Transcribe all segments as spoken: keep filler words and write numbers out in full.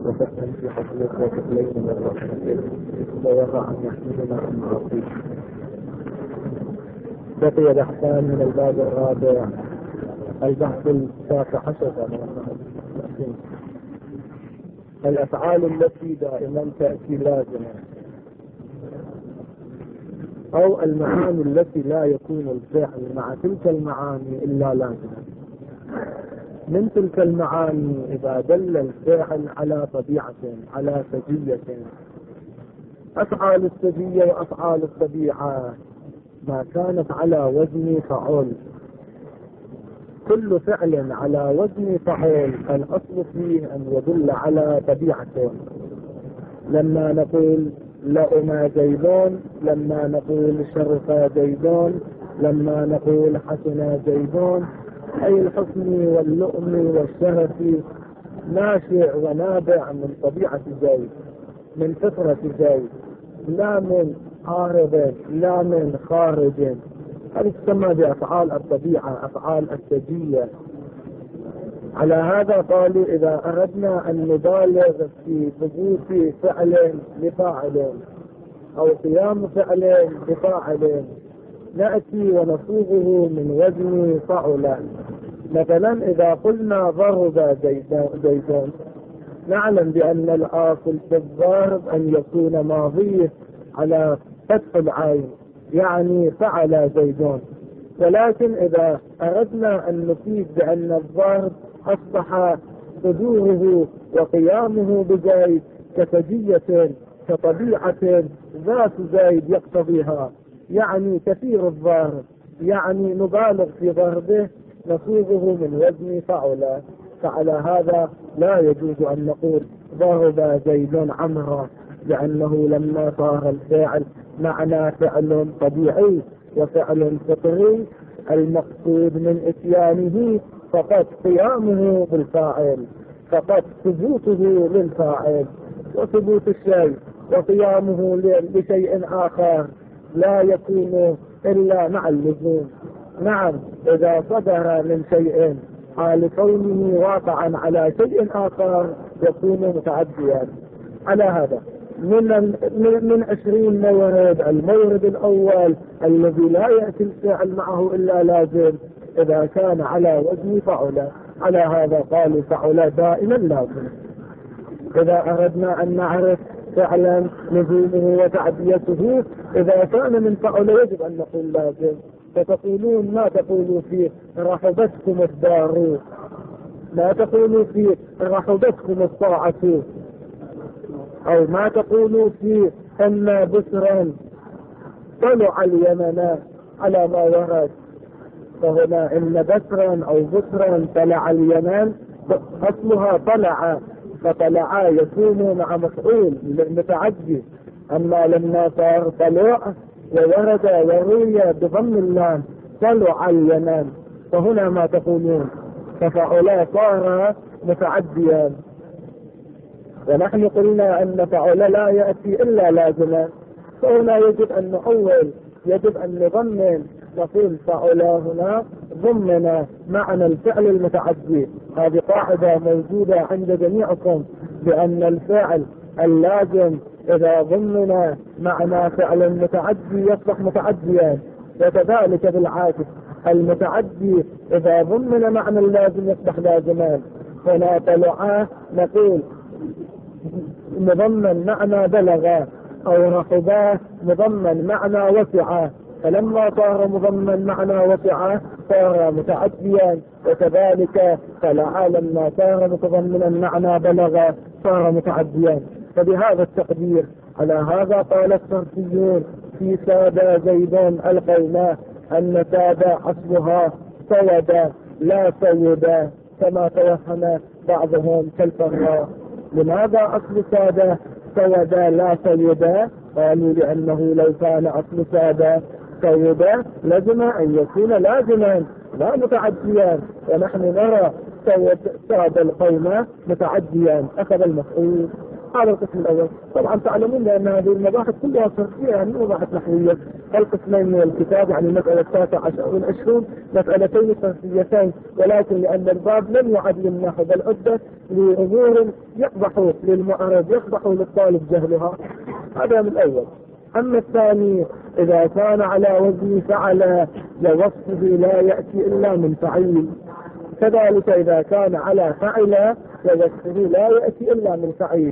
وفتحا في حفلك وكفلين من رحمتك ووضع أن يحملنا عن معصيك. بقي بحثان من الباب الرابع، البحث التاسع عشر، الأفعال التي دائما تأتي لازمة، أو المعاني التي لا يكون الفعل مع تلك المعاني إلا لازمة. من تلك المعاني إذا دل الفعل على طبيعة، على سجية، أفعال السجية وأفعال الطبيعة ما كانت على وزن فعول. كل فعل على وزن فعول الأصل فيه أن يدل على طبيعة. لما نقول لأما زيدون، لما نقول شرف زيدون، لما نقول حسن زيدون، أي الحسن واللؤم والشرف ناشئ ونابع من طبيعة زيد، من فطرة زيد، لا من عارض، لا من خارج. هذه تسمى بأفعال الطبيعة، أفعال السجية. على هذا قالوا إذا أردنا أن نبالغ في ثبوت فعل لفاعل أو قيام فعل لفاعل نأتي ونصوغه من وزن فعل. مثلا إذا قلنا ضرب زيدون، نعلم بأن الآصل في الضرب أن يكون ماضيه على فتح العين، يعني فعل زيدون. ولكن إذا أردنا أن نفيد بأن الضرب أصبح صدوره وقيامه بزيد كسجية، كطبيعة ذات زيد يقتضيها، يعني كثير الضرب، يعني نبالغ في ضربه، نصوغه من وزن فعل. فعلى هذا لا يجوز أن نقول ضرب زيد عمرا، لأنه لما صار الفعل معنى فعل طبيعي وفعل فطري، المقصود من اتيانه فقط قيامه بالفاعل، فقط ثبوته للفاعل، وثبوت الشيء وقيامه لشيء آخر لا يكون إلا مع اللزوم. نعم، إذا صدر من شيء حال كونه واقعا على شيء آخر يكون متعديا. على هذا من من عشرين مورد، المورد الأول الذي لا يأتي الفعل معه إلا لازم إذا كان على وزن فعل. على هذا قالوا فعل دائما لازم. إذا أردنا أن نعرف فعلا لزومه وتعديته، إذا كان من فعل يجب أن نقول لازم. فتقولون ما تقولوا فيه رحبتكم الدار، ما تقولوا فيه رحبتكم الطاعة، أو ما تقولوا فيه أن بسرا طلع اليمن على ما ورد. فهنا إن بسرا أو بسرا طلع اليمن أصلها طلع، فطلع يكون مع مفعول متعدي. أما لما صار طلع وورد وروي بضم اللام طلع اليمن، فهنا ما تقولون ففعلا صار متعديا. ونحن قلنا أن فعل لا يأتي إلا لازما، فهنا يجب أن نحول، يجب أن نضمن، نقول فعل هنا ضمن معنى الفعل المتعدي. هذه قاعدة موجودة عند جميعكم بأن الفعل اللازم إذا ضمن معنى فعل متعدي يصبح متعديا، وكذلك بالعكس المتعدي إذا ضمن معنى اللازم يصبح لازما. هنا طلع نقول مضمن معنى بلغ، أو رحباه مضمن معنى وسع، فلما صار مضمن معنى وسع صار متعديا. وكذلك طلع لما صار متضمنا معنى بلغ صار متعديا. فبهذا التقدير على هذا قال الصرفيون في ساد زيدون القوماء أن ساد أصلها سود لا سود، كما توهم بعضهم كالفراء. لماذا أصل ساد سود لا سود؟ قالوا لأنه لو كان أصل ساد سود لازم أن يكون لازما لا متعديا، ونحن نرى ساد القوم متعديا، أخذ المفعول هذا القسم الأول. طبعا تعلمون أن هذه المباحث كلها صرفية، يعني مباحث نحوية. القسمين من الكتاب يعني المسألة التاسعة عشر والعشرون مسألتين صرفيتين، ولكن لأن الباب لم يعد للنحو بل عدة لأمور يقبح للمعرض يقبح للطالب جهلها. هذا من الأول. أما الثاني إذا كان على وزن فعل ووصفه لا يأتي إلا من فعيل، كذلك إذا كان على فعل ووصفه لا يأتي إلا من فعيل.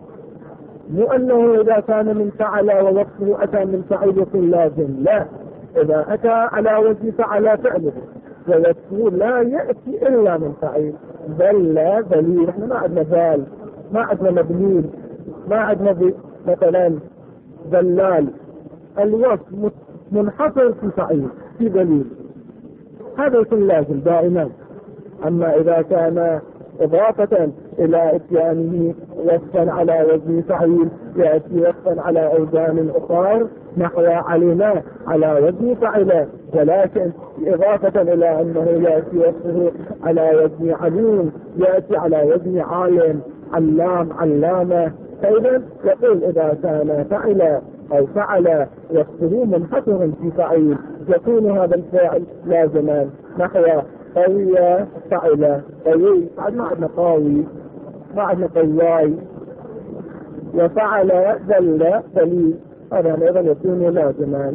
مو أنه إذا كان من فعل ووصفه أتى من فعيل يكون لازم، لا، إذا أتى على وزن فعل فعله ووصفه لا يأتي إلا من فعيل. بل لا دليل، احنا ما عندنا ذال، ما عندنا مبني، ما عندنا مثلا دلال، الوصف منحصر في فعيل في دليل، هذا يكون لازم دائما. أما إذا كان إضافة إلى إتيانه وصفا على وزن فعيل يأتي وصفا على أوزان أخرى نحو علم على وزن فعل، ولكن إضافة إلى أنه يأتي وصفه على وزن عليم يأتي على وزن عالم علام علامة. فإذا يقول إذا كان فعل أو فعل وصفه منحصر في فعيل يكون هذا الفاعل لازما نحو قوي فعل قوي، ما عندنا قوي، ما عندنا قواي، وفعل ذل دليل، هذا أيضا يكون لازما.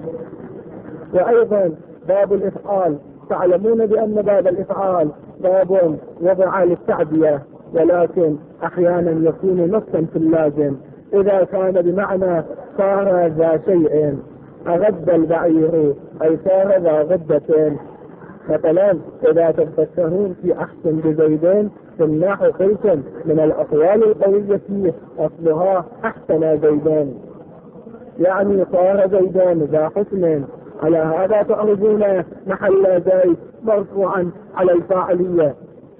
وأيضا باب الإفعال، تعلمون بأن باب الإفعال باب وضع للتعدية، ولكن أحيانا يكون نصا في اللازم. إذا كان بمعنى صار ذا شيء أغد البعير أي صار ذا غدة، مثلا إذا تفكرون في أحسن بزيدين في النحو قلتم من الأقوال القوية فيه أصلها أحسن زيدين، يعني صار زيدان ذا حسن. على هذا تعرضون محل زيد مرفوعا على الفاعلية،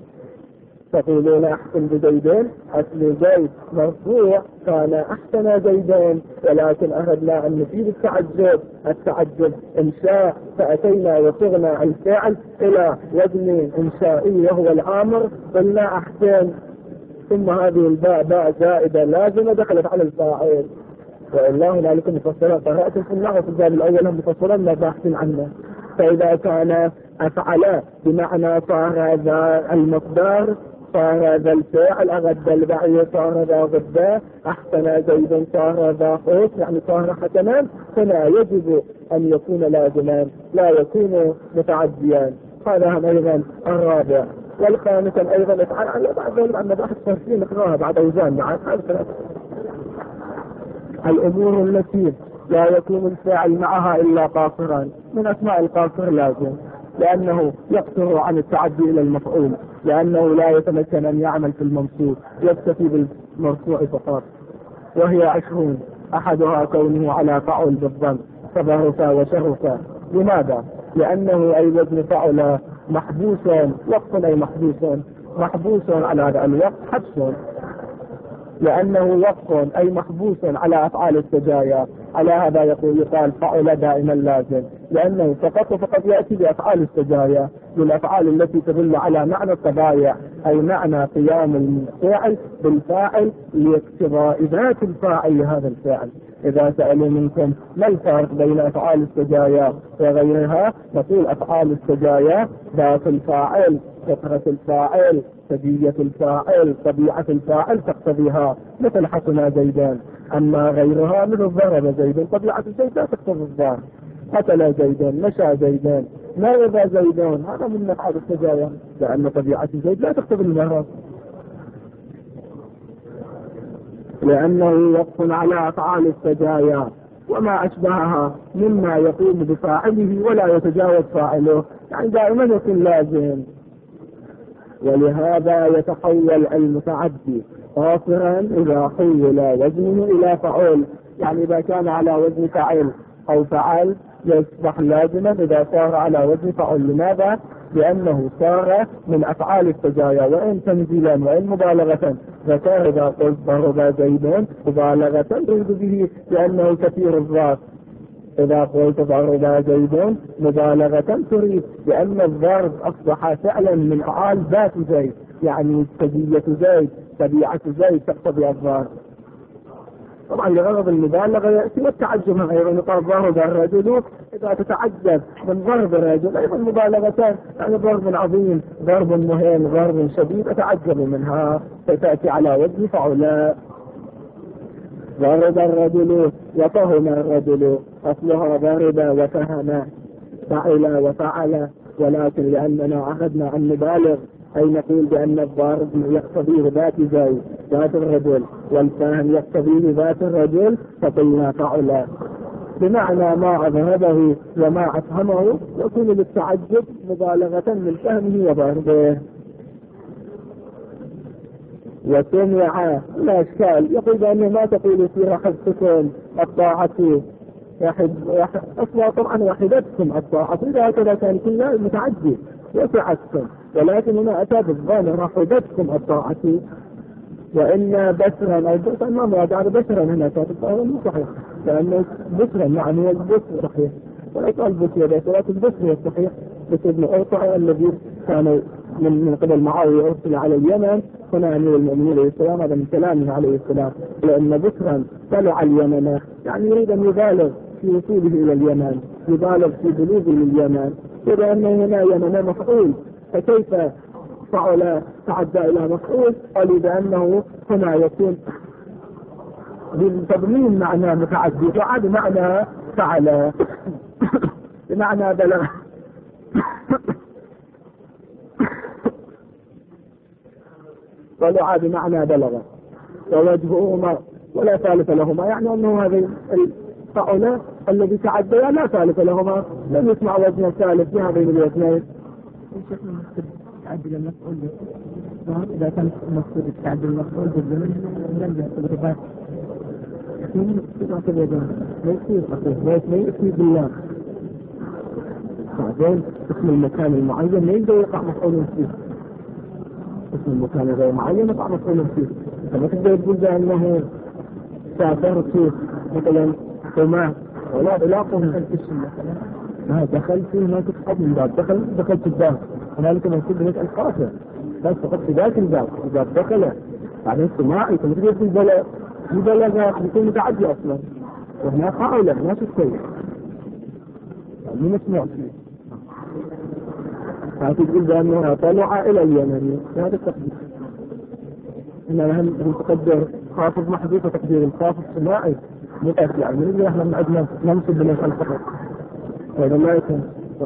تقولون أحسن بزيدين أصل زيد مرفوع كان أحسن زيدين، ولكن أردنا أن نفيد التعجب التعجب إنشاء، فأتينا وصغنا الفعل إلى وزن إنشائي وهو العامر قلنا أحسن، ثم هذه الباء باء زائدة لازمة دخلت على الفاعل. وإلا هنالك مفصلا قرأت في النحو في الباب الأول هم مفصلا ما باحث عنه. فإذا كان أفعل بمعنى صار ذا المقدار صار ذا الفعل أغد البعير صار ذا غدا أحسن زيد صار ذا خوف يعني صار حسنا، هنا يجب أن يكون لازما لا يكون متعديا. هذا أيضا الرابع. والخامسا أيضا افعل بعد ذلك عن مباحث صرفية نقراها بعد أوزان مع الأمور التي لا يكون الفاعل معها إلا قاصرا، من أسماء القاصر لازم لأنه يقصر عن التعدي إلى المفعول، لأنه لا يتمكن أن يعمل في المنصوب يكتفي بالمرفوع فقط. وهي عشرون، أحدها كونه على فعل بالضم فبهف وشرف. لماذا؟ لأنه أي وزن فعل محبوس، وقت أي محبوس محبوس على هذا الوقت حبس، لأنه وقف أي محبوس على أفعال السجايا. على هذا يقول يقال فعل دائما لازم، لأنه فقط فقط يأتي بأفعال السجايا، بالأفعال التي تدل على معنى الطبايع أي معنى قيام الفاعل بالفاعل لاقتضاء ذات الفاعل لهذا الفاعل. إذا سألوا منكم ما الفرق بين أفعال السجايا وغيرها نقول أفعال السجايا ذات الفاعل، فطرة الفاعل، سجية الفاعل، طبيعة الفاعل تقتضيها، مثل حسنا زيدان. أما غيرها مثل ضرب زيدان طبيعة الزيد لا تقتضي الضرب، قتل زيدان مشى زيدان مرض زيدان، هذا من أفعال السجايا لأن طبيعة الزيد لا تقتضي المرض، لأنه وقف على أفعال السجايا وما أشبهها مما يقوم بفاعله ولا يتجاوز فاعله، يعني دائما يكون لازم. ولهذا يتحول المتعدي قاصرا إذا حول وزنه إلى فعول، يعني إذا كان على وزن فعل أو فعل يصبح لازما إذا صار على وزن فعل. لماذا؟ لأنه صار من أفعال السجايا، وإن تنزيلا وإن مبالغة. ذكر إذا قلت ضرب زيد مبالغة تريد به لأنه كثير الضرب، إذا قلت ضرب زيد مبالغة تريد لأن الضرب أصبح فعلا من أفعال ذات زيد، يعني سجية زيد، طبيعة زيد تقتضي الظاهر. طبعا لغرض المبالغة يأتي والتعجب أيضا قال ضرب الرجل، إذا تتعجب من ضرب الرجل أيضا مبالغتان، يعني ضرب عظيم، ضرب مهين، ضرب شديد أتعجب منها، فتأتي على وجه فعلاء. ضرب الرجل وفهم الرجل، أصلها ضرب وفهم، فعل وفعل، ولكن لأننا أخذنا أن نبالغ أي نقول بأن الضرب يقتضيه ذات زي ذات الرجل، والفهم يقتضيه ذات الرجل، فقلنا فعل بمعنى ما أذهبه وما أفهمه، يكون للتعجب مبالغة من فهمه وضربه. وسمع لا إشكال، يقول بأنه ما تقول في رحبتكم الطاعة واحد واحد أصلا، طبعا وحدتكم الطاعة، إذا هكذا كان كلها متعجب وسعتكم، ولكن هنا أتى بالظاهر رحبتكم الطاعة، وإن بشرا أو بشرا ما مراد على بشرا هنا كانت مو صحيح، لأنه بشرا يعني البشر صحيح، ولا يقال بشر بس، ولكن البشر صحيح. بشر بن أرطع الذي كان من من قبل معاوية أرسل على اليمن، هنا أمير المؤمنين عليه السلام، هذا من كلامه عليه السلام، لأن بشرا طلع اليمن، يعني يريد أن يبالغ في وصوله إلى اليمن، يبالغ في بلوغه لليمن، لأنه هنا يمن مفعول، فكيف فعل تعدى إلى مفعول؟ قالوا بأنه هنا يكون بالتضمين معنى متعدي، وعاد معنى فعل بمعنى بلغ قالوا عاد معنى بلغ، ووجههما ولا ثالث لهما، يعني أنه هذه الفعل الذي تعدى لا ثالث لهما، لم يسمع وجه ثالث بهذين الوجهين. تعدل المفعول به، إذا كان المقصود تعدل المفعول بالزمن لم يحصل الرباط. لكن صفة اليدين ما يصير أخير، ما يصير بالله. بعدين اسم المكان المعين ما يقدر يقع مفعول فيه، اسم المكان غير معين يقع مفعول فيه. فما تقدر تقول بأنه سافرت مثلا وما ولا علاقة من الاسم مثلا، ما دخل فيه ما تفقد من باب، دخل دخل في الباب، هنالك منصوب بنيت القاسة، بس فقط في ذات الباب، إذا دخل بعدين سماعي ثم تقول في البلد في بلد يكون متعدي أصلا، وهنا فعل ما تتكلم من مسموع فيه. فتقول بأنه طلع إلى اليمن، هذا التقدير. إننا هم نقدر خافض محذوف وتقدير الخافض سماعي متأكد، يعني من اللي احنا عندنا ننصب بنيت الفقط، هذا لا يكون.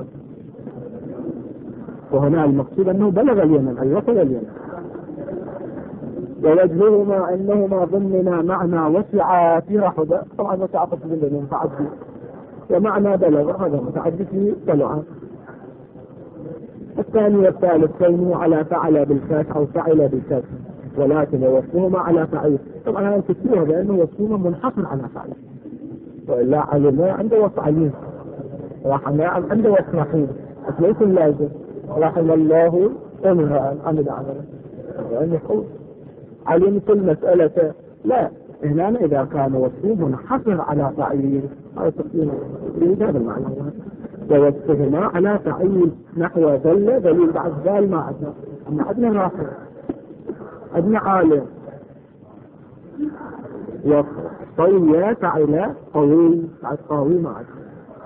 وهنا المقصود أنه بلغ اليمن أي وصل اليمن. ووجههما أنهما ضمنا معنى وسع في رحبة، طبعا وسع قصد لنا متعدي، ومعنى بلغ هذا متعدي في طلعة. الثاني والثالث كونه على فعل بالكاف أو فعل بالكاف، ولكن وصفهما على فعل، طبعا هذا كثير لأنه وصفهما منحصر على فعل، وإلا علماء عنده وصف عليم، رحماء عنده وصف رحيم، بس ليس لازم رحم الله امرأ عمل عمله، يعني يقول علم كل مسألة، لا هنا إذا كان وصفه منحصر على فعيل هذا تقديم يريد هذا المعنى. ووصفهما على فعيل نحو ذل دليل بعد ذال ما عدنا، أما عدنا رافع عدنا عالم، وطوية فعل قوي بعد قوي ما عدنا.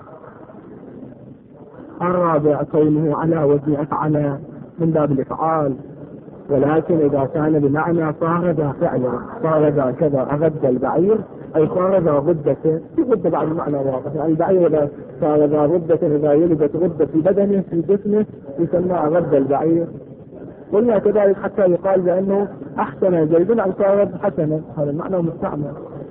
الرابع كونه على وزن أفعل من باب الإفعال، ولكن إذا كان بمعنى صار ذا فعلا، صار ذا كذا أغد البعير أي صار ذا غدة، في غدة بعد المعنى واضح، يعني البعير إذا صار ذا غدة إذا يلدت غدة في بدنه في جسمه يسمى أغد البعير. قلنا كذلك حتى يقال بأنه أحسن زيد أو صار حسنا، هذا المعنى مستعمل.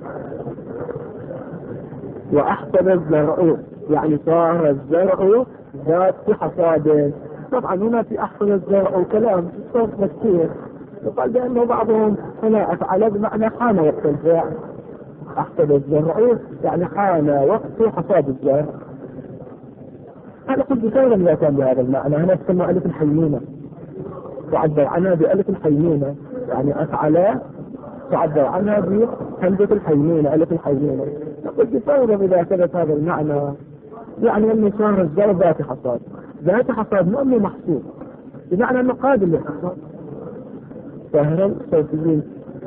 وأحسن الزرع يعني صار الزرع ذات حصاد، طبعا هنا في أحسن الزرع وكلام صوت مكتير، يقال بأنه بعضهم هنا أفعل بمعنى حان وقت الزرع، أحسن الزرع يعني حان وقت حصاد الزرع. أنا قلت بسيرا لا كان بهذا المعنى، هنا تسمى ألف الحيمونة، تعبر عنها بألف الحيمونة، يعني أفعل تعبر عنها بهمزة الحيمونة ألف الحيمونة. قلت بسيرا إذا كانت هذا المعنى يعني أنه صار الزرع ذات حصاد، ذات حصاد مو أنه محصول، بمعنى أنه قادم للحصاد، ظاهرا صوتيين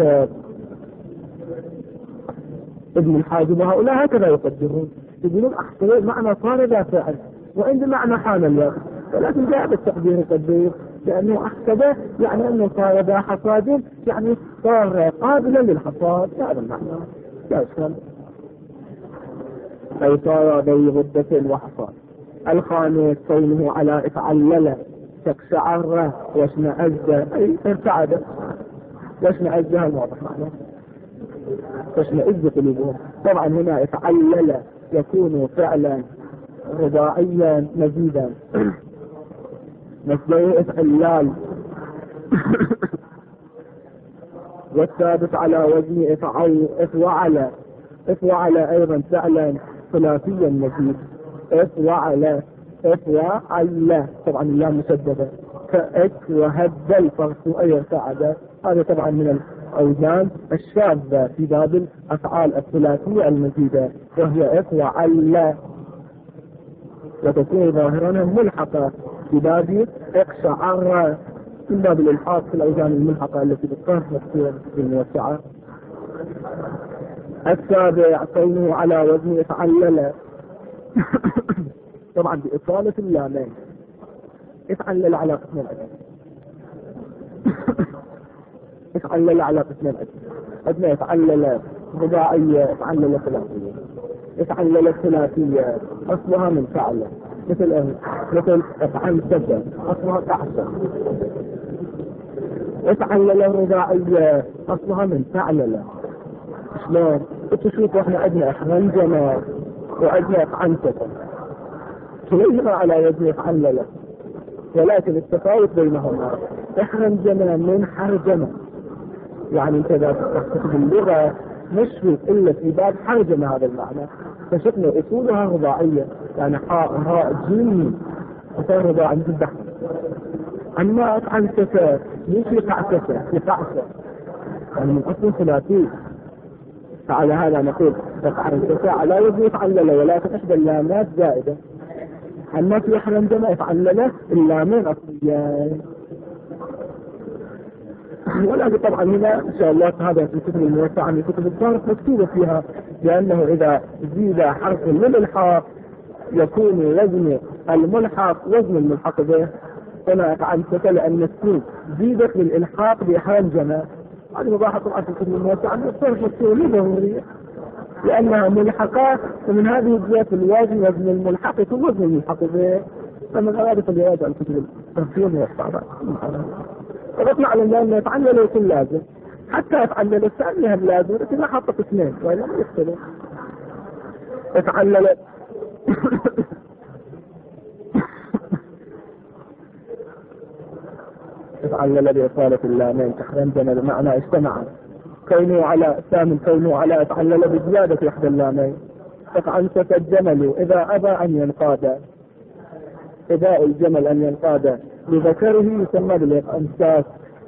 ابن الحاجب وهؤلاء هكذا يقدرون، يقولون أحسن معنى صار ذا فعل وعند معنى حان الوقت، ولكن جاء بالتقدير القدير لأنه أحسبه يعني أنه صار ذا حصاد، يعني صار قابلا للحصاد، هذا المعنى لا إشكال، أي صار ذي غدة وحصاد. الخامس كونه على افعلل تقشعر واشمئز، أي ارتعد واشمئز، هذا واضح معناه واشمئز قلوبهم. طبعا هنا افعلل يكون فعلا رباعيا مزيدا مصدره افعلال. والثابت على وزن افعل افعل افعل ايضا فعلا ثلاثيا مزيد، افعل افعل طبعا اللام مسدده كأك وهدل فرس اي ارتعد، هذا طبعا من الاوزان الشاذة في باب الافعال الثلاثية المزيدة، وهي افعل وتكون ظاهرا ملحقة في باب اقشعر من باب الالحاق في الاوزان الملحقة التي بالطرف مكتوبة بالموسعة. السابع كونه على وزن افعلل طبعا بإطالة اللامين، افعلل على قسم الأجل افعلل على قسم الأجل أدنى افعلل رباعية افعلل ثلاثية، افعلل الثلاثية أصلها من فعل مثل مثل افعل سبب أصلها تعسى، افعلل الرباعية أصلها من فعلل. شلون؟ تشوف احنا عندنا احرنجنا وعندنا افعنسة كليهما على وزن افعلل، ولكن التفاوت بينهما احرنجنا من حرجنا، يعني انت اذا تحسب اللغة مشروط الا في باب حرجنا هذا المعنى، فشفنا اصولها رباعية يعني حاء هاء جيم وصار رباعي جدا. اما افعنسة مش في قعسة في قعسة يعني من اصل ثلاثي، فعلى هذا نقول افعنسة على وزن افعلل، ولكن احدى اللامات زائدة. أما في أحرنجنا افعلل اللامين أصليان، ولكن طبعا هنا إن شاء الله هذا في الكتب الموسعة من كتب الصرف مكتوبة فيها، لأنه إذا زيد حرف للإلحاق يكون وزن الملحق وزن الملحق به، هنا افعنسة لأن السين زيدت للإلحاق بأحرنجنا. هذه مباحث طبعا في الكتب الموسعة من الصرف مكتوبة ضرورية لأنها ملحقات، ومن هذه الزيادة الوزن وزن الملحق يكون وزن الملحق به، فمن هذا فليراجع الكتب الترفيه والصعبة. فقط نعلم لأن يتعلل يكون لازم، حتى يتعلل الثانية هم لازم، لكن ما حطت اثنين وإلا ما يختلف. يتعلل يتعلل بإصالة اللامين تحرمتنا بمعنى اجتمعا، كونه على ثامن كونه على اتعلل بزيادة احدى اللامين. فعنسة الجمل اذا ابى ان ينقاد، اباء الجمل ان ينقاد لذكره يسمى بالامساك.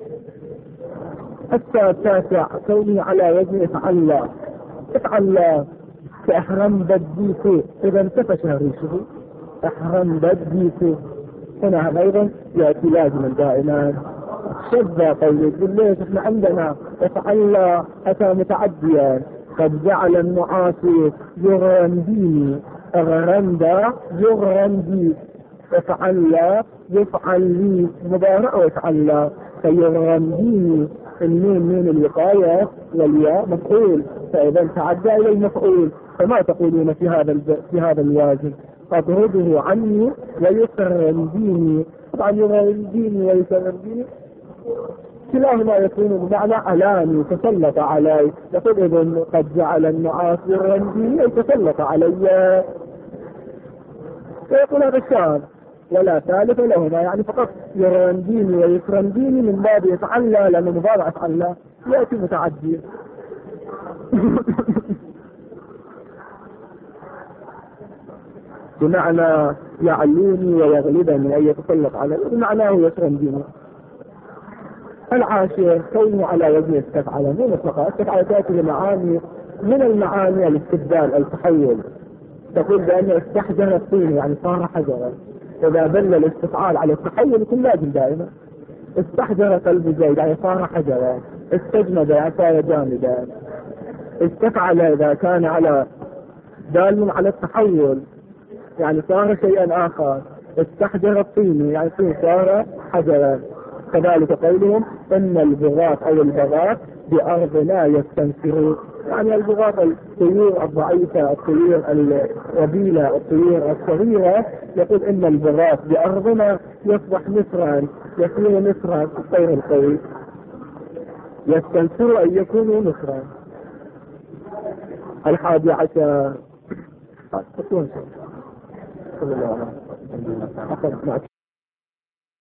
التاسع كونه على وزن افعل، افعل كاحرم بديك اذا انتفش ريشه، احرم بديك هنا ايضا ياتي لازما دائما. شذ قوله يقول ليش احنا عندنا افعل اتى متعديا، قد جعل النعاس يغرنديني اغرندا يغرندي، افعل يفعل لي مضارع وافعل فيغرنديني، النون من الوقاية والياء مفعول، فاذا تعدى الى المفعول فما تقولون في هذا في هذا الوازن؟ اطرده عني ويغرنديني. طبعا يغرنديني ويغرنديني كلاهما يكون بمعنى علاني تسلط علي، يقول إذن قد جعل النعاس يغرنديني أي تسلط علي، فيقول هذا الشعر ولا ثالث لهما، يعني فقط يغرنديني ويغرنديني من باب يتعلى، لأنه مضارع يتعلى يأتي متعدي. بمعنى يعلوني ويغلبني أي يتسلط علي، بمعناه يغرنديني. العاشر كونه على وزن استفعل، مو مطلقة، استفعل تأتي لمعاني من المعاني الاستبدال التحول، تقول بأنه استحجر الطين يعني صار حجرا، إذا دل الاستفعال على التحول يكون لازم دائما، استحجر قلب زيد يعني صار حجرا، استجمد يعني صار جامدا، استفعل إذا كان على دال على التحول يعني صار شيئا آخر، استحجر الطين يعني الطين صار حجرا. كذلك قولهم إن البغاث أو البغاث بأرضنا يستنفرون، يعني البغاث الطيور الضعيفة، الطيور الرذيلة، الطيور الصغيرة، يقول إن البغاث بأرضنا يصبح نسرا، يصير نسرا الطير القوي، يستنفر أن يكونوا نسرا. الحادي عشر